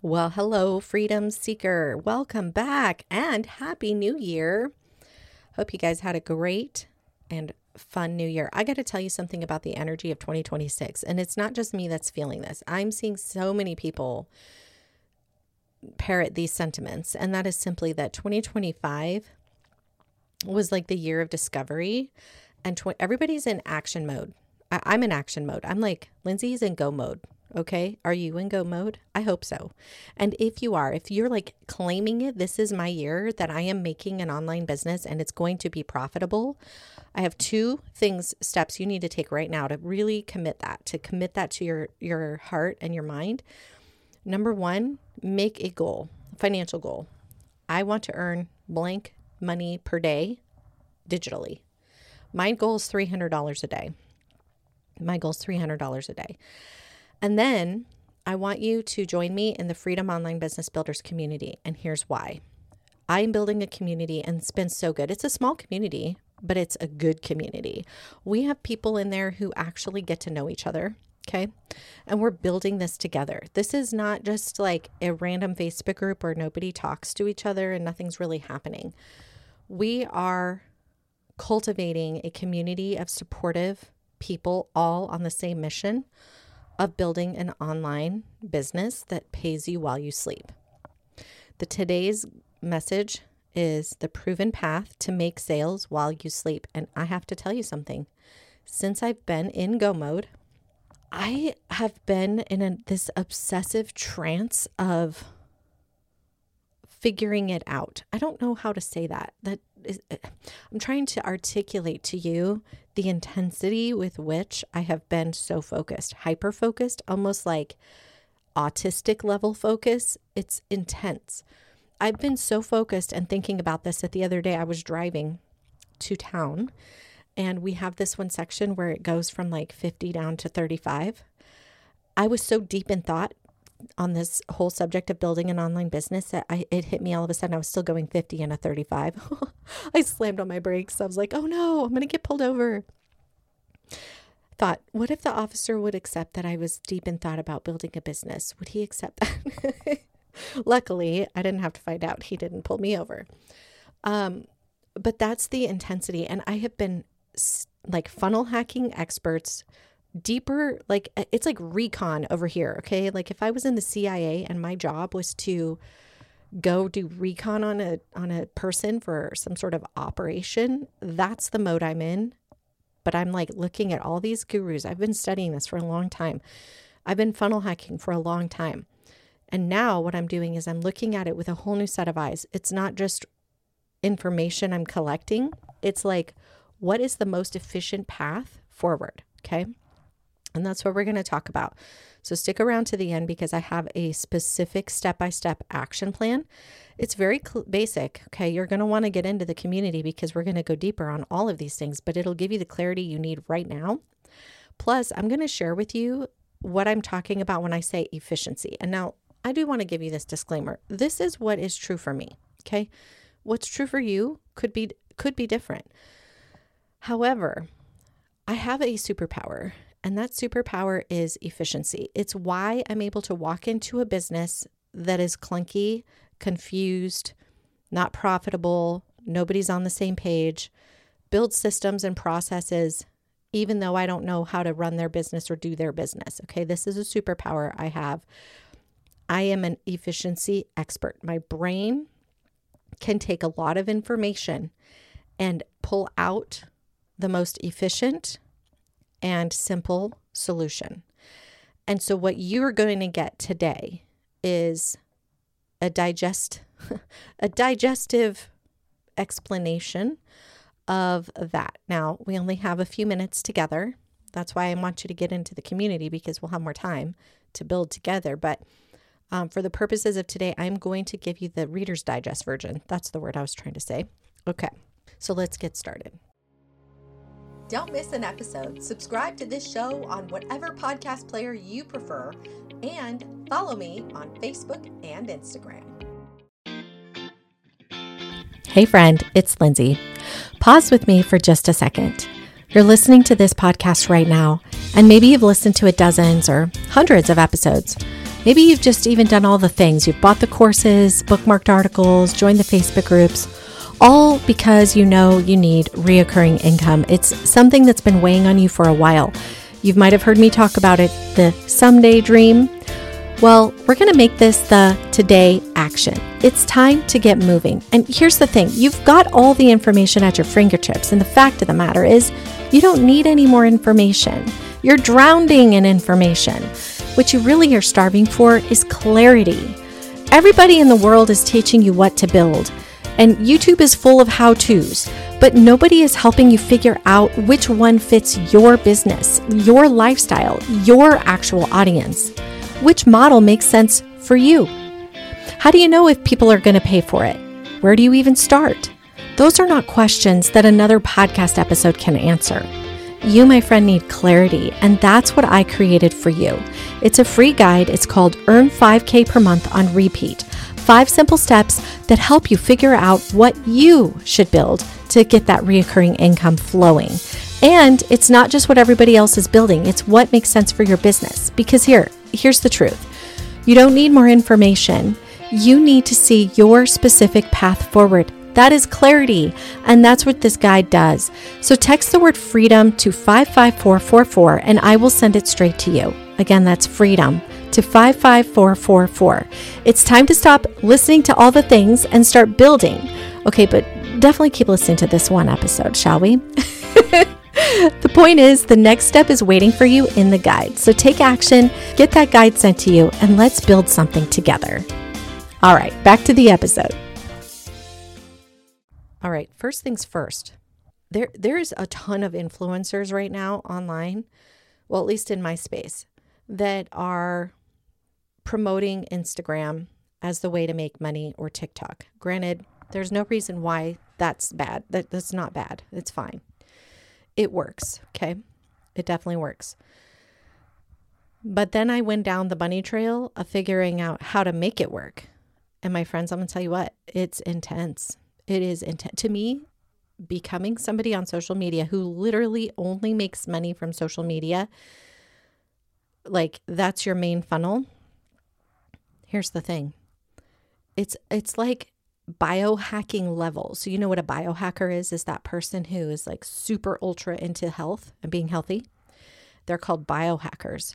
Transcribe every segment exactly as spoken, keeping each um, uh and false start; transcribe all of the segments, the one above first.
Well, hello, Freedom Seeker. Welcome back and Happy New Year. Hope you guys had a great and fun new year. I got to tell you something about the energy of twenty twenty-six, and it's not just me that's feeling this. I'm seeing so many people parrot these sentiments, and that is simply that twenty twenty-five was like the year of discovery, and tw- everybody's in action mode. I- I'm in action mode. I'm like, Lindsay's in go mode. Okay. Are you in go mode? I hope so. And if you are, if you're like claiming it, this is my year that I am making an online business and it's going to be profitable. I have two things, steps you need to take right now to really commit that, to commit that to your, your heart and your mind. Number one, make a goal, financial goal. I want to earn blank money per day digitally. My goal is three hundred dollars a day. My goal is three hundred dollars a day. And then I want you to join me in the Freedom Online Business Builders community. And here's why. I'm building a community and it's been so good. It's a small community, but it's a good community. We have people in there who actually get to know each other. Okay. And we're building this together. This is not just like a random Facebook group where nobody talks to each other and nothing's really happening. We are cultivating a community of supportive people all on the same mission of building an online business that pays you while you sleep. The today's message is the proven path to make sales while you sleep. And I have to tell you something. Since I've been in go mode, I have been in a, this obsessive trance of figuring it out. I don't know how to say that. That is, I'm trying to articulate to you the intensity with which I have been so focused, hyper focused, almost like autistic level focus. It's intense. I've been so focused and thinking about this that the other day I was driving to town and we have this one section where it goes from like fifty down to thirty-five. I was so deep in thought on this whole subject of building an online business that I, it hit me all of a sudden. I was still going fifty and a thirty-five. I slammed on my brakes. I was like, oh no, I'm going to get pulled over. Thought, what if the officer would accept that I was deep in thought about building a business? Would he accept that? Luckily, I didn't have to find out. He didn't pull me over. Um, but that's the intensity. And I have been like funnel hacking experts deeper, like it's like recon over here. Okay. Like if I was in the C I A and my job was to go do recon on a, on a person for some sort of operation, that's the mode I'm in. But I'm like looking at all these gurus. I've been studying this for a long time. I've been funnel hacking for a long time. And now what I'm doing is I'm looking at it with a whole new set of eyes. It's not just information I'm collecting. It's like, what is the most efficient path forward? Okay. And that's what we're going to talk about. So stick around to the end because I have a specific step-by-step action plan. It's very cl- basic. Okay. You're going to want to get into the community because we're going to go deeper on all of these things, but it'll give you the clarity you need right now. Plus, I'm going to share with you what I'm talking about when I say efficiency. And now I do want to give you this disclaimer. This is what is true for me. Okay. What's true for you could be, could be different. However, I have a superpower. And that superpower is efficiency. It's why I'm able to walk into a business that is clunky, confused, not profitable, nobody's on the same page, build systems and processes, even though I don't know how to run their business or do their business. Okay, this is a superpower I have. I am an efficiency expert. My brain can take a lot of information and pull out the most efficient and simple solution. And so what you're going to get today is a digest, a digestive explanation of that. Now, we only have a few minutes together. That's why I want you to get into the community because we'll have more time to build together. But um, for the purposes of today, I'm going to give you the Reader's Digest version. That's the word I was trying to say. Okay, so let's get started. Don't miss an episode. Subscribe to this show on whatever podcast player you prefer and follow me on Facebook and Instagram. Hey friend, it's Lindsay. Pause with me for just a second. You're listening to this podcast right now, and maybe you've listened to it dozens or hundreds of episodes. Maybe you've just even done all the things. You've bought the courses, bookmarked articles, joined the Facebook groups, all because you know you need reoccurring income. It's something that's been weighing on you for a while. You might have heard me talk about it, the someday dream. Well, we're going to make this the today action. It's time to get moving. And here's the thing. You've got all the information at your fingertips. And the fact of the matter is you don't need any more information. You're drowning in information. What you really are starving for is clarity. Everybody in the world is teaching you what to build. And YouTube is full of how-tos. But nobody is helping you figure out which one fits your business, your lifestyle, your actual audience. Which model makes sense for you? How do you know if people are going to pay for it? Where do you even start? Those are not questions that another podcast episode can answer. You, my friend, need clarity, and that's what I created for you. It's a free guide. It's called Earn five K per month on repeat. Five simple steps that help you figure out what you should build to get that reoccurring income flowing. And it's not just what everybody else is building. It's what makes sense for your business. Because here, here's the truth. You don't need more information. You need to see your specific path forward. That is clarity. And that's what this guide does. So text the word freedom to five five four four four and I will send it straight to you. Again, that's freedom to five five four four four. It's time to stop listening to all the things and start building. Okay, but definitely keep listening to this one episode, shall we? The point is, the next step is waiting for you in the guide. So take action, get that guide sent to you, and let's build something together. All right, back to the episode. All right, first things first. There, there's a ton of influencers right now online, well, at least in my space, that are promoting Instagram as the way to make money, or TikTok. Granted, there's no reason why that's bad. That, that's not bad. It's fine. It works, okay? It definitely works. But then I went down the bunny trail of figuring out how to make it work. And my friends, I'm going to tell you what, it's intense. It is intense. To me, becoming somebody on social media who literally only makes money from social media, like that's your main funnel. Here's the thing. It's it's like biohacking level. So you know what a biohacker is? Is that person who is like super ultra into health and being healthy. They're called biohackers.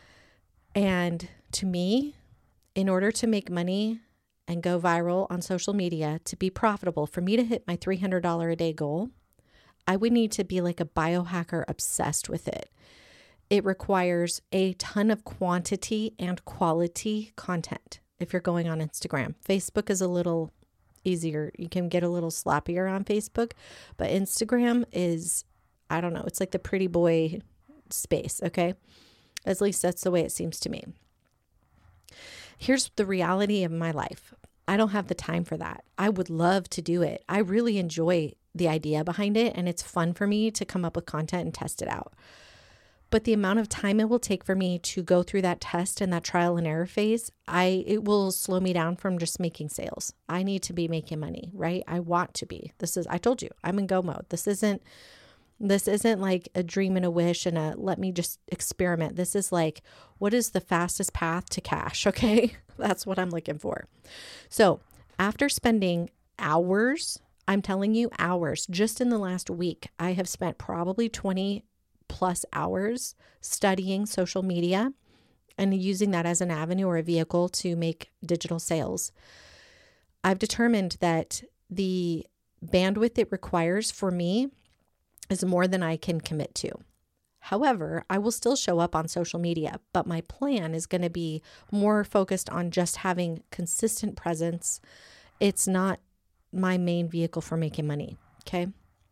And to me, in order to make money and go viral on social media, to be profitable, for me to hit my three hundred dollars a day goal, I would need to be like a biohacker obsessed with it. It requires a ton of quantity and quality content if you're going on Instagram. Facebook is a little easier. You can get a little sloppier on Facebook, but Instagram is, I don't know, it's like the pretty boy space, okay? At least that's the way it seems to me. Here's the reality of my life. I don't have the time for that. I would love to do it. I really enjoy the idea behind it, and it's fun for me to come up with content and test it out. But the amount of time it will take for me to go through that test and that trial and error phase, I it will slow me down from just making sales. I need to be making money, right? I want to be. This is, I told you, I'm in go mode. This isn't, this isn't like a dream and a wish and a let me just experiment. This is like, what is the fastest path to cash? Okay. That's what I'm looking for. So after spending hours, I'm telling you hours, just in the last week, I have spent probably twenty plus hours studying social media and using that as an avenue or a vehicle to make digital sales. I've determined that the bandwidth it requires for me is more than I can commit to. However, I will still show up on social media, but my plan is going to be more focused on just having consistent presence. It's not my main vehicle for making money, okay?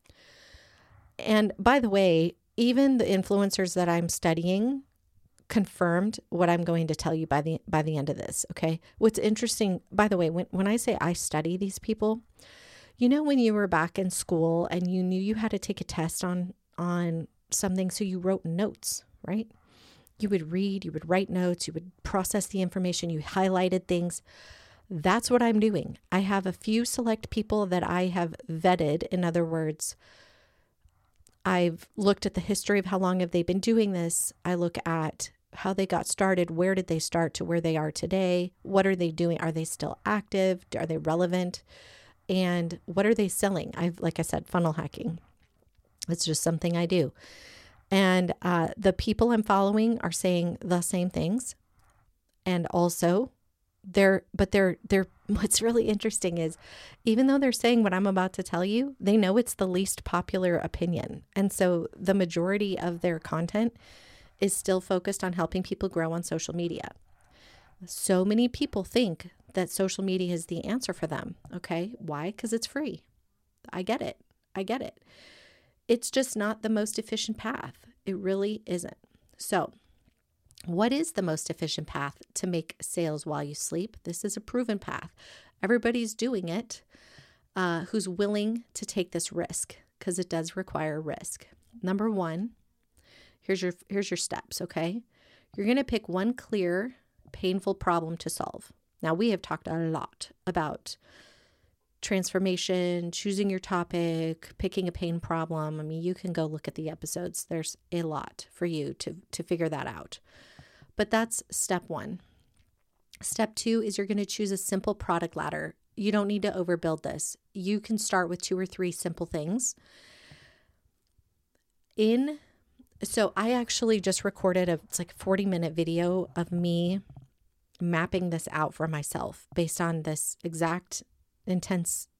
And by the way, even the influencers that I'm studying confirmed what I'm going to tell you by the by the end of this, okay? What's interesting, by the way, when, when I say I study these people, you know when you were back in school and you knew you had to take a test on on something, so you wrote notes, right? You would read, you would write notes, you would process the information, you highlighted things. That's what I'm doing. I have a few select people that I have vetted. In other words, I've looked at the history of how long have they been doing this. I look at how they got started, where did they start to where they are today, what are they doing, are they still active, are they relevant, and what are they selling? I've, like I said, funnel hacking. It's just something I do. And uh, the people I'm following are saying the same things. And also they're, but they're, they're, what's really interesting is even though they're saying what I'm about to tell you, they know it's the least popular opinion. And so the majority of their content is still focused on helping people grow on social media. So many people think that social media is the answer for them. Okay. Why? Because it's free. I get it. I get it. It's just not the most efficient path. It really isn't. So what is the most efficient path to make sales while you sleep? This is a proven path. Everybody's doing it uh, who's willing to take this risk, because it does require risk. Number one, here's your here's your steps, okay? You're going to pick one clear, painful problem to solve. Now, we have talked a lot about transformation, choosing your topic, picking a pain problem. I mean, you can go look at the episodes. There's a lot for you to, to figure that out. But that's step one. Step two is you're going to choose a simple product ladder. You don't need to overbuild this. You can start with two or three simple things. In, so I actually just recorded a, it's like a forty minute video of me mapping this out for myself based on this exact intense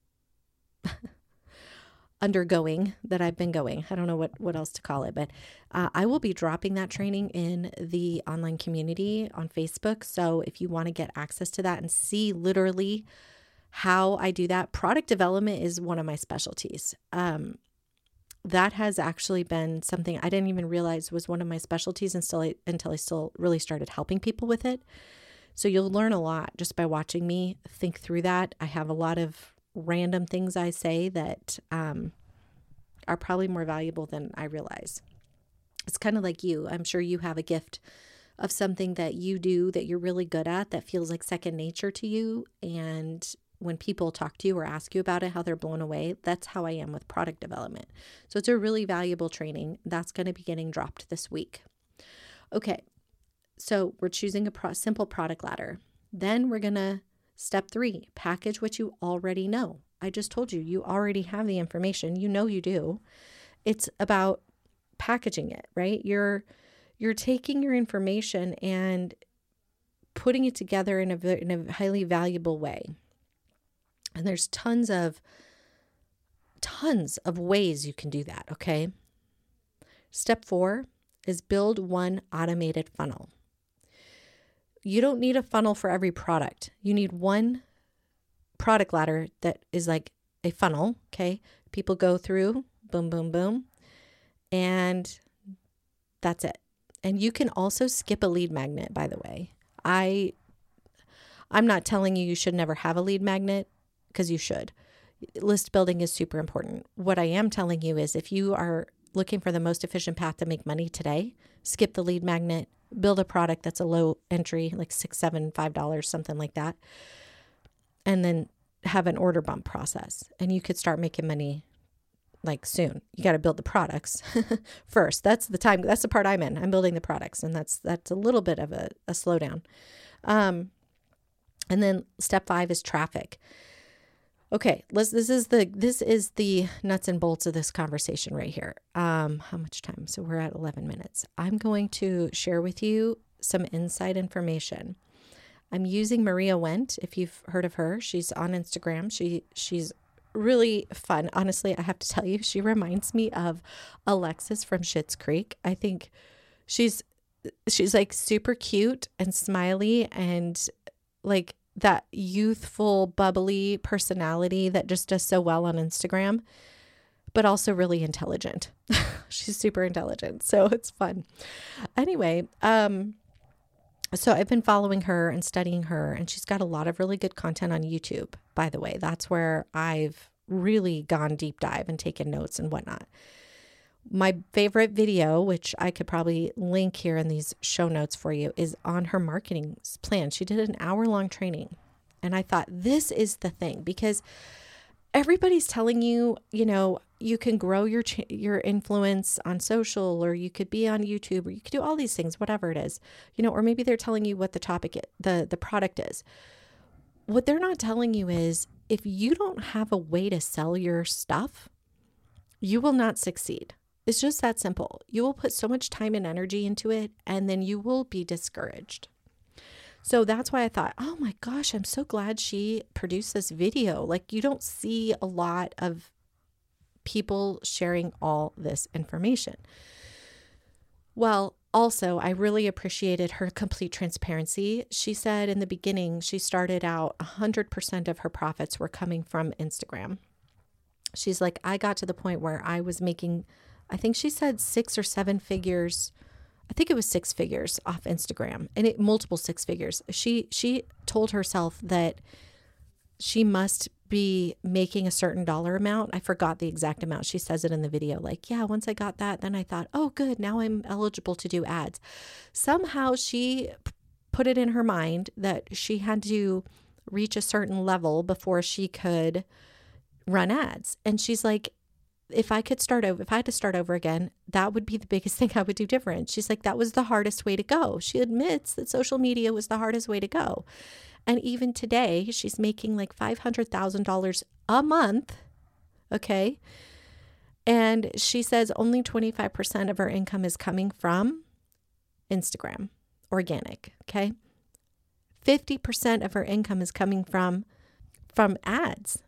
undergoing that I've been going. I don't know what, what else to call it, but uh, I will be dropping that training in the online community on Facebook. So if you want to get access to that and see literally how I do that, product development is one of my specialties. Um, that has actually been something I didn't even realize was one of my specialties until I, until I still really started helping people with it. So you'll learn a lot just by watching me think through that. I have a lot of random things I say that um, are probably more valuable than I realize. It's kind of like you. I'm sure you have a gift of something that you do that you're really good at that feels like second nature to you. And when people talk to you or ask you about it, how they're blown away, that's how I am with product development. So it's a really valuable training. That's going to be getting dropped this week. Okay. So we're choosing a pro- simple product ladder. Then we're going to, step three, package what you already know. I just told you, you already have the information. You know you do. It's about packaging it, right? You're you're taking your information and putting it together in a, in a highly valuable way. And there's tons of, tons of ways you can do that, okay? Step four is build one automated funnel. You don't need a funnel for every product. You need one product ladder that is like a funnel, okay? People go through, boom, boom, boom, and that's it. And you can also skip a lead magnet, by the way. I, I'm not telling you you should never have a lead magnet, because you should. List building is super important. What I am telling you is if you are looking for the most efficient path to make money today, skip the lead magnet. Build a product that's a low entry, like six, seven, five dollars, something like that. And then have an order bump process. And you could start making money like soon. You got to build the products first. That's the time. That's the part I'm in. I'm building the products. And that's, that's a little bit of a, a slowdown. Um, and then step five is traffic. Okay, let's, this is the, this is the nuts and bolts of this conversation right here. Um, how much time? So we're at eleven minutes. I'm going to share with you some inside information. I'm using Maria Went. If you've heard of her, she's on Instagram. She, she's really fun. Honestly, I have to tell you, she reminds me of Alexis from Schitt's Creek. I think she's, she's like super cute and smiley and like that youthful, bubbly personality that just does so well on Instagram, but also really intelligent. She's super intelligent. So it's fun. Anyway, um, so I've been following her and studying her, and she's got a lot of really good content on YouTube, by the way. That's where I've really gone deep dive and taken notes and whatnot. My favorite video, which I could probably link here in these show notes for you, is on her marketing plan. She did an hour long training. And I thought, this is the thing, because everybody's telling you, you know, you can grow your ch- your influence on social, or you could be on YouTube, or you could do all these things, whatever it is, you know, or maybe they're telling you what the topic is, the the product is. What they're not telling you is if you don't have a way to sell your stuff, you will not succeed. It's just that simple. You will put so much time and energy into it, and then you will be discouraged. So that's why I thought, oh my gosh, I'm so glad she produced this video. Like, you don't see a lot of people sharing all this information. Well, also, I really appreciated her complete transparency. She said in the beginning, she started out one hundred percent of her profits were coming from Instagram. She's like, I got to the point where I was making, I think she said six or seven figures. I think it was six figures off Instagram, and it multiple six figures. She she told herself that she must be making a certain dollar amount. I forgot the exact amount. She says it in the video. Like, yeah, once I got that, then I thought, oh, good. Now I'm eligible to do ads. Somehow she put it in her mind that she had to reach a certain level before she could run ads. And she's like, if I could start over, if I had to start over again, that would be the biggest thing I would do different. She's like, that was the hardest way to go. She admits that social media was the hardest way to go. And even today, she's making like five hundred thousand dollars a month. Okay. And she says only twenty-five percent of her income is coming from Instagram, organic. Okay. fifty percent of her income is coming from, from ads.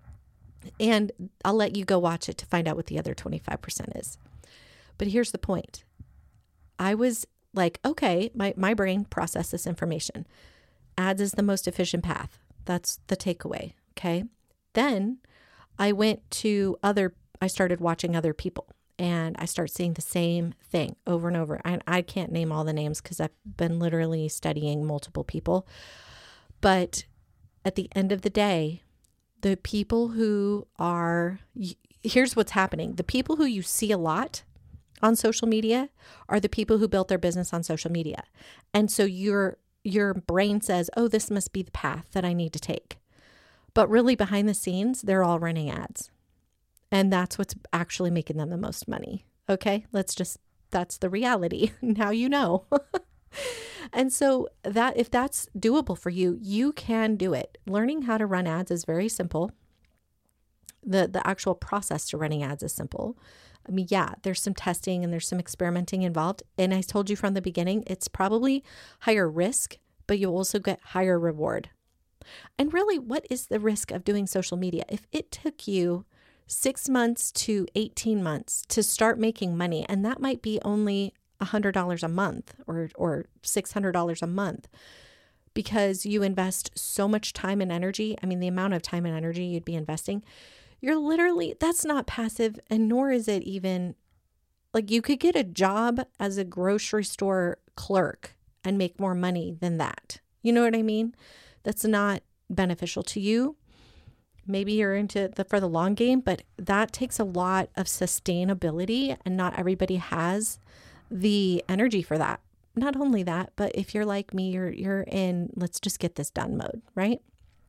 And I'll let you go watch it to find out what the other twenty-five percent is. But here's the point. I was like, okay, my, my brain processed this information. Ads is the most efficient path. That's the takeaway. Okay. Then I went to other, I started watching other people, and I start seeing the same thing over and over. And I can't name all the names because I've been literally studying multiple people. But at the end of the day, the people who are, here's what's happening. The people who you see a lot on social media are the people who built their business on social media. And so your, your brain says, oh, this must be the path that I need to take. But really behind the scenes, they're all running ads. And that's what's actually making them the most money. Okay, let's just, that's the reality. Now you know. And so that if that's doable for you, you can do it. Learning how to run ads is very simple. The the actual process to running ads is simple. I mean, yeah, there's some testing and there's some experimenting involved. And I told you from the beginning, it's probably higher risk, but you'll also get higher reward. And really, what is the risk of doing social media? If it took you six months to eighteen months to start making money, and that might be only one hundred dollars a month or or six hundred dollars a month, because you invest so much time and energy. I mean, the amount of time and energy you'd be investing, you're literally, that's not passive, and nor is it even, like, you could get a job as a grocery store clerk and make more money than that. You know what I mean? That's not beneficial to you. Maybe you're into the for the long game, but that takes a lot of sustainability, and not everybody has the energy for that. Not only that, but if you're like me, you're you're in let's just get this done mode, right?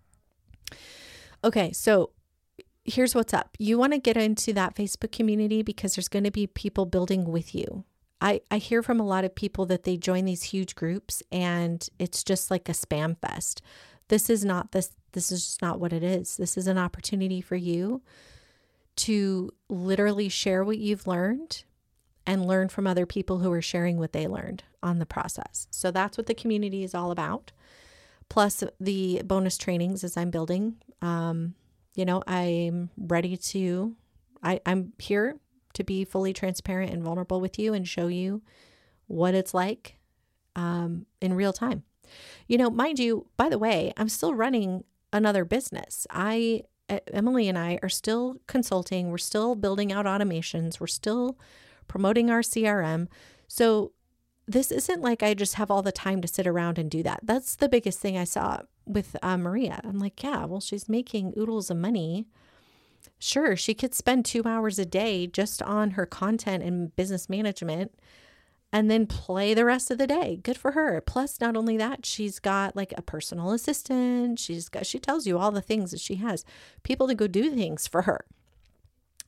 Okay, so here's what's up. You want to get into that Facebook community because there's going to be people building with you. I, I hear from a lot of people that they join these huge groups and it's just like a spam fest. This is not this, this is just not what it is. This is an opportunity for you to literally share what you've learned and learn from other people who are sharing what they learned on the process. So that's what the community is all about. Plus the bonus trainings as I'm building. Um, you know, I'm ready to, I, I'm here to be fully transparent and vulnerable with you and show you what it's like um, in real time. You know, mind you, by the way, I'm still running another business. I, Emily and I are still consulting. We're still building out automations. We're still promoting our C R M. So this isn't like I just have all the time to sit around and do that. That's the biggest thing I saw with uh, Maria. I'm like, yeah, well, she's making oodles of money. Sure, she could spend two hours a day just on her content and business management and then play the rest of the day. Good for her. Plus, not only that, she's got like a personal assistant. She's got, she tells you all the things that she has, people to go do things for her.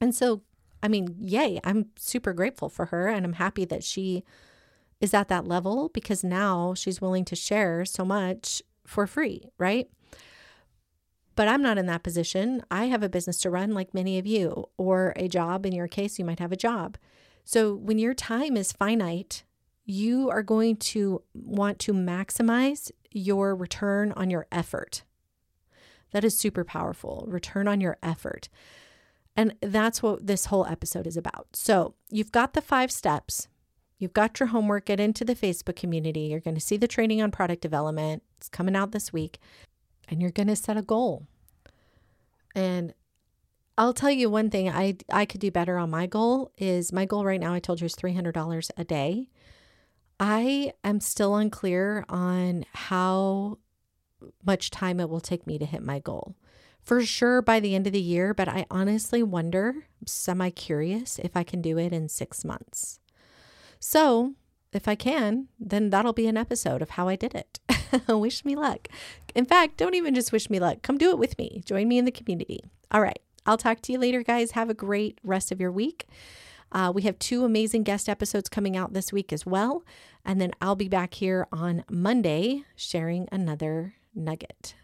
And so, I mean, yay, I'm super grateful for her. And I'm happy that she is at that level because now she's willing to share so much for free, right? But I'm not in that position. I have a business to run like many of you, or a job. In your case, you might have a job. So when your time is finite, you are going to want to maximize your return on your effort. That is super powerful. Return on your effort. And that's what this whole episode is about. So you've got the five steps. You've got your homework. Get into the Facebook community. You're going to see the training on product development. It's coming out this week. And you're going to set a goal. And I'll tell you one thing I, I could do better on my goal is my goal right now, I told you, is three hundred dollars a day. I am still unclear on how much time it will take me to hit my goal. For sure by the end of the year, but I honestly wonder, semi-curious, if I can do it in six months. So if I can, then that'll be an episode of how I did it. Wish me luck. In fact, don't even just wish me luck. Come do it with me. Join me in the community. All right. I'll talk to you later, guys. Have a great rest of your week. Uh, we have two amazing guest episodes coming out this week as well. And then I'll be back here on Monday sharing another nugget.